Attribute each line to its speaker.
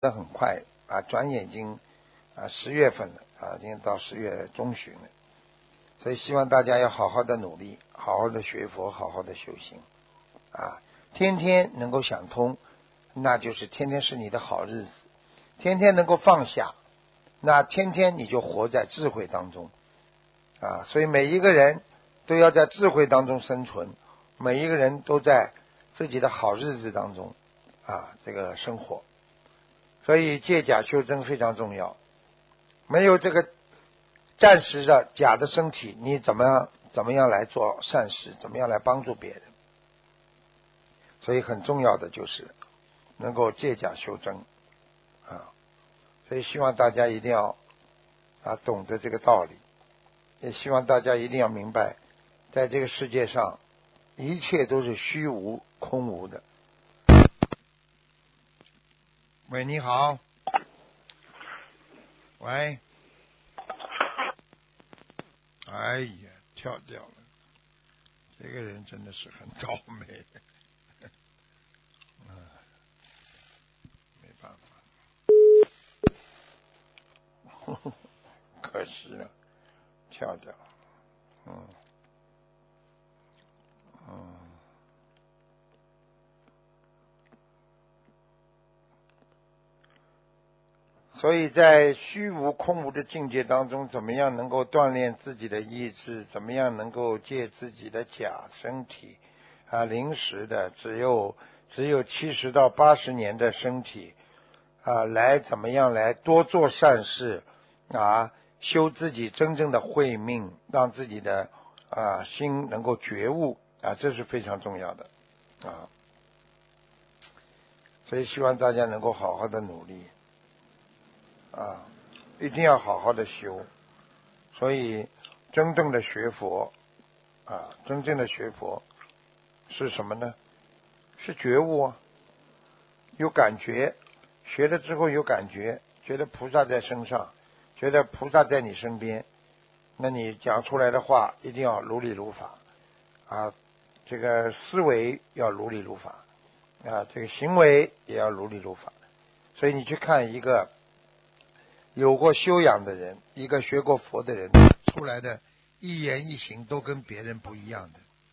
Speaker 1: 这很快啊，转眼已经10月份了啊，已经到10月中旬了。所以希望大家要好好的努力，好好的学佛，好好的修行啊，天天能够想通，那就是天天是你的好日子。天天能够放下，那天天你就活在智慧当中啊。所以每一个人都要在智慧当中生存，每一个人都在自己的好日子当中这个生活。所以借假修真非常重要，没有这个暂时的假的身体，你怎么样来做善事，怎么样来帮助别人。所以很重要的就是能够借假修真所以希望大家一定要懂得这个道理，也希望大家一定要明白，在这个世界上一切都是虚无空无的。喂，你好。喂。哎呀，跳掉了，这个人真的是很倒霉。没办法。可惜了，跳掉了。所以在虚无空无的境界当中，怎么样能够锻炼自己的意志，怎么样能够借自己的假身体临时的只有70到80年的身体来怎么样来多做善事修自己真正的慧命，让自己的心能够觉悟这是非常重要的所以希望大家能够好好的努力一定要好好的修。所以真正的学佛真正的学佛是什么呢？是觉悟有感觉，学了之后有感觉，觉得菩萨在身上，觉得菩萨在你身边，那你讲出来的话一定要如理如法这个思维要如理如法这个行为也要如理如法。所以你去看一个有过修养的人，一个学过佛的人出来的一言一行都跟别人不一样的